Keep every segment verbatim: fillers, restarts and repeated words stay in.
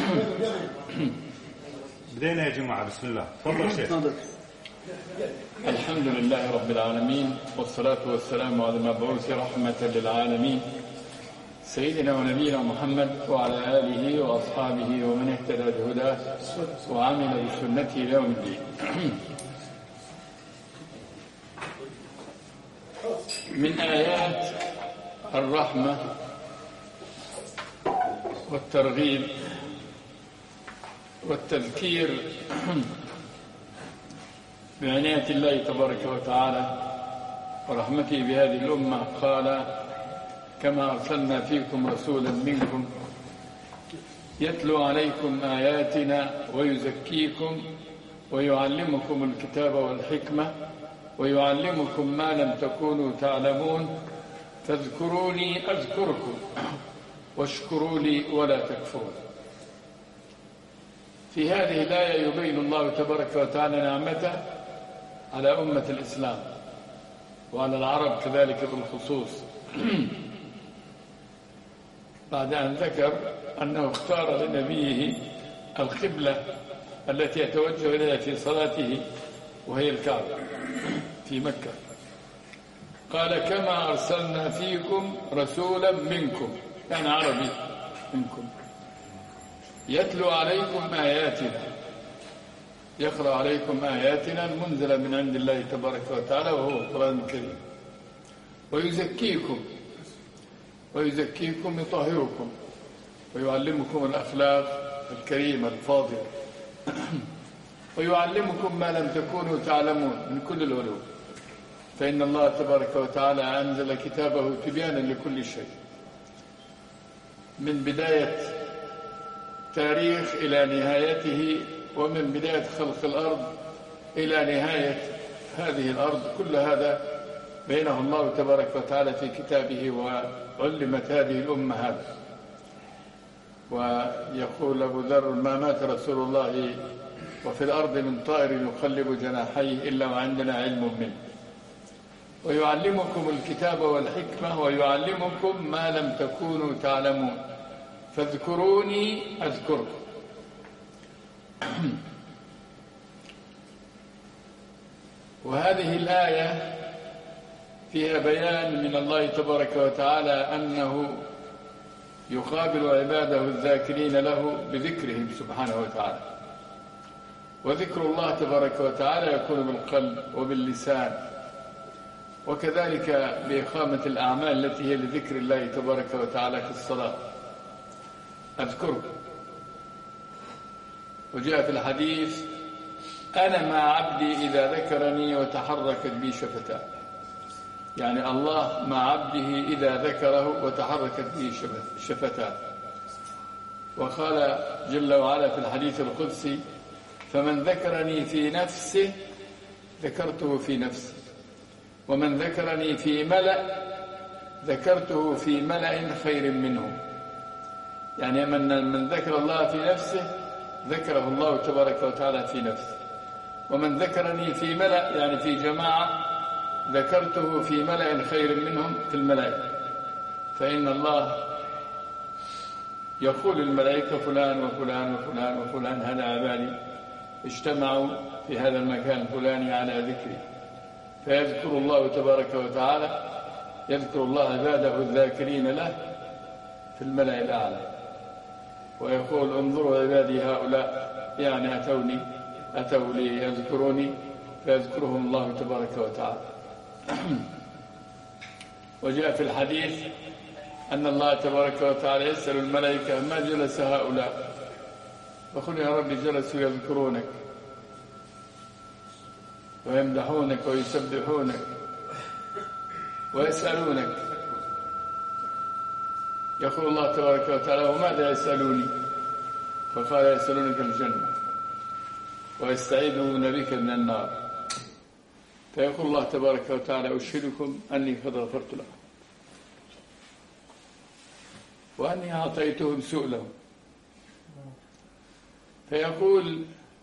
بدينا يا جماعة. بسم الله. تفضل شيخ. الحمد لله رب العالمين، والصلاة والسلام على المبعوث رحمة للعالمين سيدنا ونبينا محمد وعلى آله وأصحابه ومن اهتدى بهداه وعمل بسنته إلى يوم الدين. من آيات الرحمة والترغيب والتذكير بعناية الله تبارك وتعالى ورحمته بهذه الأمة، قال: كما أرسلنا فيكم رسولا منكم يتلو عليكم آياتنا ويزكيكم ويعلمكم الكتاب والحكمة ويعلمكم ما لم تكونوا تعلمون فاذكروني أذكركم واشكروا لي ولا تكفرون. في هذه الآية يبين الله تبارك وتعالى نعمته على أمة الإسلام وعلى العرب كذلك بالخصوص، بعد أن ذكر أنه اختار لنبيه القبلة التي يتوجه إليها في صلاته وهي الكعبة في مكة. قال: كما أرسلنا فيكم رسولا منكم، يعني عربي منكم، يتلو عليكم آياتنا، يقرأ عليكم آياتنا المنزلة من عند الله تبارك وتعالى وهو القرآن الكريم، ويزكيكم ويزكيكم يطهركم ويعلمكم الأخلاق الكريمة الفاضلة ويعلمكم ما لم تكونوا تعلمون من كل العلوم، فإن الله تبارك وتعالى أنزل كتابه تبيانا لكل شيء، من بداية تاريخ إلى نهايته، ومن بداية خلق الأرض إلى نهاية هذه الأرض، كل هذا بينه الله تبارك وتعالى في كتابه، وعلمت هذه الأمة هذا. ويقول أبو ذر: ما مات رسول الله وفي الأرض من طائر يقلب جناحيه إلا وعندنا علم منه، ويعلمكم الكتاب والحكمة ويعلمكم ما لم تكونوا تعلمون فاذكروني أذكركم. وهذه الآية فيها بيان من الله تبارك وتعالى أنه يقابل عباده الذاكرين له بذكرهم سبحانه وتعالى، وذكر الله تبارك وتعالى يكون بالقلب وباللسان، وكذلك بإقامة الأعمال التي هي لذكر الله تبارك وتعالى كالصلاة. أذكركم، وجاء في الحديث: أنا مع عبدي إذا ذكرني وتحركت بي شفتاه، يعني الله مع عبده إذا ذكره وتحركت به شفتاه. وقال جل وعلا في الحديث القدسي: فمن ذكرني في نفسه ذكرته في نفسي، ومن ذكرني في ملأ ذكرته في ملأ خير منه. يعني من من ذكر الله في نفسه ذكره الله تبارك وتعالى في نفسه، ومن ذكرني في ملأ يعني في جماعة ذكرته في ملأ خير منهم في الملائكة. فإن الله يقول الملائكة: فلان وفلان وفلان وفلان هذا عبادي اجتمعوا في هذا المكان الفلاني على ذكري. فيذكر الله تبارك وتعالى، يذكر الله عباده الذاكرين له في الملأ الأعلى، ويقول: انظروا عبادي هؤلاء، يعني أتوني أتوا لي يذكروني فيذكرهم الله تبارك وتعالى. وجاء في الحديث أن الله تبارك وتعالى يسأل الملائكة: ما جلس هؤلاء؟ فقل: يا رب جلسوا يذكرونك ويمدحونك ويسبحونك ويسألونك. يقول الله تبارك وتعالى: وماذا يسألوني؟ فقال: يسألونك الجنة ويستعيذون بك من النار. فيقول الله تبارك وتعالى: أشهدكم أني قد غفرت لهم وأني أعطيتهم سؤلهم. فيقول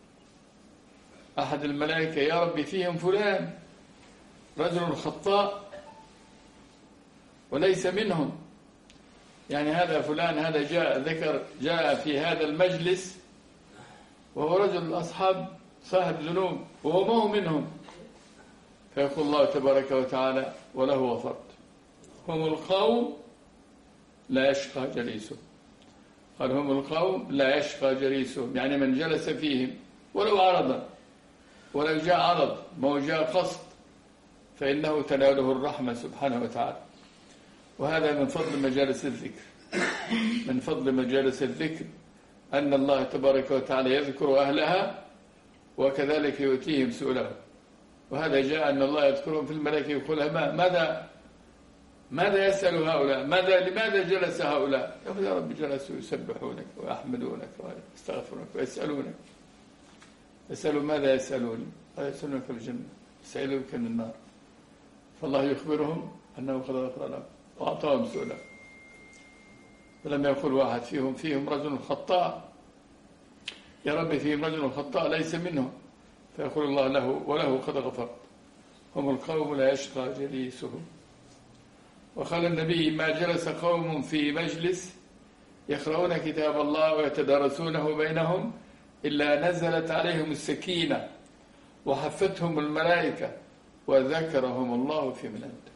أحد الملائكة: يا رب فيهم فلان رجل خطاء وليس منهم، يعني هذا فلان هذا جاء ذكر جاء في هذا المجلس وهو رجل أصحاب صاحب ذنوب وهو ما هو منهم، فيقول الله تبارك وتعالى وله وفرت هم القوم لا يشقى جليسهم. قال هم القوم لا يشقى جليسهم، يعني من جلس فيهم ولو عرضا، ولو جاء عرض ما جاء قصد، فإنه تناله الرحمة سبحانه وتعالى. وهذا من فضل مجالس الذكر، من فضل مجالس الذكر أن الله تبارك وتعالى يذكر أهلها وكذلك يؤتيهم سؤلهم. وهذا جاء أن الله يذكرهم في الملائكة يقول ماذا ماذا يسأل هؤلاء، ماذا لماذا جلس هؤلاء؟ يقول يا رب جلسوا يسبحونك ويحمدونك ويستغفرونك ويسألونك. يسألوا ماذا يسألون؟ يسألونك في الجنة، يسألونك من النار. فالله يخبرهم أنه قد غفر لهم وأعطاهم سؤلا. فلما يقول واحد فيهم فيهم رجل خطاء، يا رب فيهم رجل خطاء ليس منهم، فيقول الله له وله قد غفرت هم القوم لا يشقى جليسهم. وقال النبي ما جلس قوم في مجلس يقرؤون كتاب الله ويتدارسونه بينهم إلا نزلت عليهم السكينة وحفتهم الملائكة وذكرهم الله في من عنده.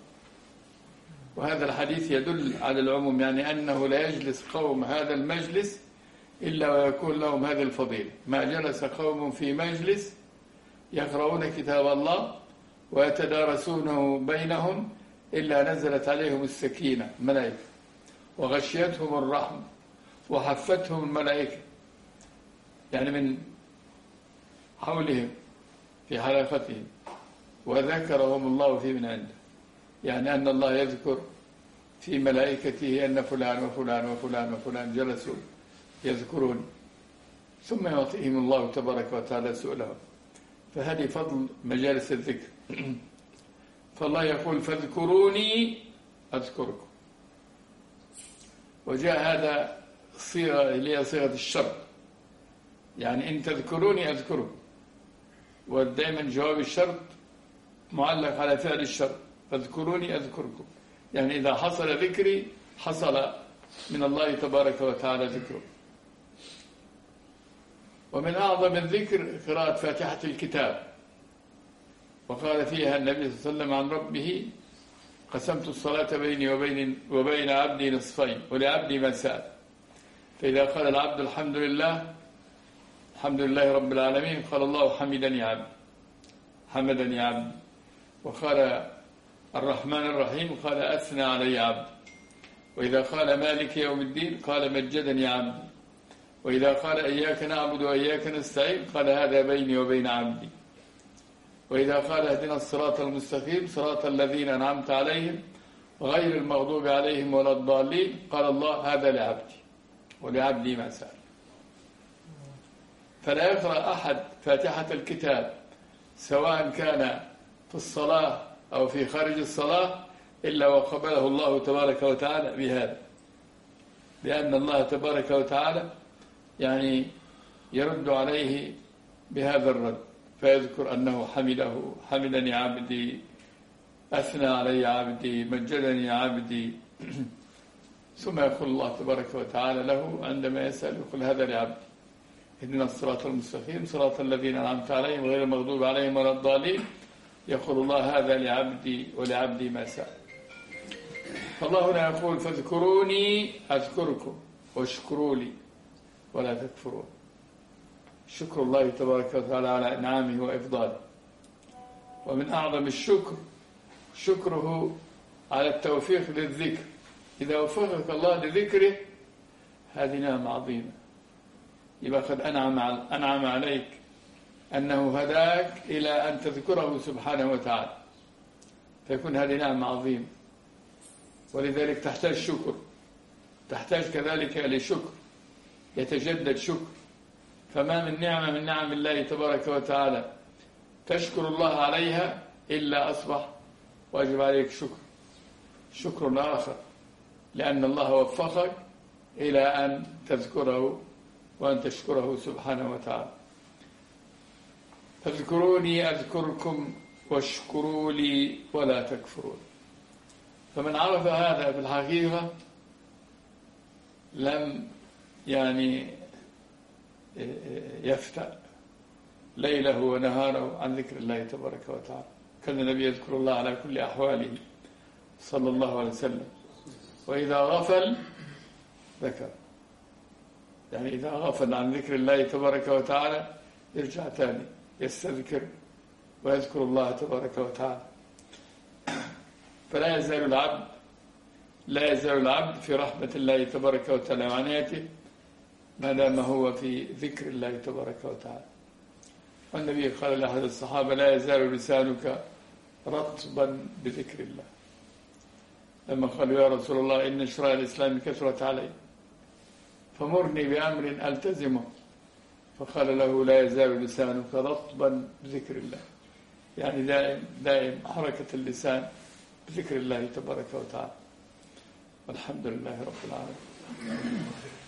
وهذا الحديث يدل على العموم، يعني أنه لا يجلس قوم هذا المجلس إلا ويكون لهم هذه الفضيلة. ما جلس قوم في مجلس يقرؤون كتاب الله ويتدارسونه بينهم إلا نزلت عليهم السكينة ملائكة وغشيتهم الرحمة وحفتهم الملائكة، يعني من حولهم في حلقتهم، وذكرهم الله في من عنده، يعني أن الله يذكر في ملائكته أن فلان وفلان وفلان وفلان جلسوا يذكرون، ثم يعطيهم الله تبارك وتعالى سؤلهم. فهذه فضل مجالس الذكر. فالله يقول فاذكروني أذكركم. وجاء هذا صيغة اللي هي صيغة الشرط، يعني إن تذكروني أذكركم، ودائما جواب الشرط معلق على فعل الشرط، فاذكروني أذكركم، يعني إذا حصل ذكري حصل من الله تبارك وتعالى ذكره. ومن أعظم الذكر قراءة فاتحة الكتاب، وقال فيها النبي صلى الله عليه وسلم عن ربه قسمت الصلاة بيني وبين, وبين عبدي نصفين ولعبدي ما سأل. فإذا قال العبد الحمد لله الحمد لله رب العالمين قال الله حمدني عبدي حمدني عبدي. وقال الرحمن الرحيم قال أثنى علي عبدي. وإذا قال مالك يوم الدين قال مجدني عبدي. وإذا قال إياك نعبد وإياك نستعين قال هذا بيني وبين عبدي. وإذا قال اهدنا الصراط المستقيم صراط الذين أنعمت عليهم غير المغضوب عليهم ولا الضالين قال الله هذا لعبدي ولعبدي ما سأل. فلا يقرأ أحد فاتحة الكتاب سواء كان في الصلاة أو في خارج الصلاة إلا وقبله الله تبارك وتعالى بهذا، لأن الله تبارك وتعالى يعني يرد عليه بهذا الرد، فيذكر أنه حمده حمدني عبدي أثنى علي عبدي مجدني عبدي. ثم يقول الله تبارك وتعالى له عندما يسأل يقول هذا لعبدي اهدنا الصراط المستقيم صراط الذين أنعمت عليهم غير المغضوب عليهم ولا الضالين يقول الله هذا لعبدي ولعبدي ما سأل. فالله هنا يقول فاذكروني أذكركم واشكروا لي ولا تكفرون. شكر الله تبارك وتعالى على إنعامه وإفضاله. ومن أعظم الشكر شكره على التوفيق للذكر. إذا وفقك الله لذكره هذه نعمة عظيمة، يبقى قد أنعم أنعم عليك أنه هداك إلى أن تذكره سبحانه وتعالى، فيكون هذه نعمة عظيمة. ولذلك تحتاج شكر، تحتاج كذلك لشكر يتجدد شكر. فما من نعمة من نعم الله تبارك وتعالى تشكر الله عليها إلا أصبح واجب عليك شكر شكر آخر، لأن الله وفقك إلى أن تذكره وأن تشكره سبحانه وتعالى. فاذكروني أذكركم واشكروا لي ولا تكفرون. فمن عرف هذا في الحقيقة لم يعني يفتأ ليله ونهاره عن ذكر الله تبارك وتعالى. كان النبي يذكر الله على كل أحواله صلى الله عليه وسلم، وإذا غفل ذكر، يعني إذا غفل عن ذكر الله تبارك وتعالى يرجع تاني يستذكر ويذكر الله تبارك وتعالى. فلا يزال العبد لا يزال العبد في رحمة الله تبارك وتعالى وعنايته ما دام هو في ذكر الله تبارك وتعالى. والنبي قال لأحد الصحابة: لا يزال لسانك رطبا بذكر الله. لما قالوا: يا رسول الله إن شرائع الإسلام كثرت علي فمرني بأمر ألتزمه، فقال له: لا يزال لسانك رطبا بذكر الله، يعني دائم دائم حركة اللسان بذكر الله تبارك وتعالى. والحمد لله رب العالمين.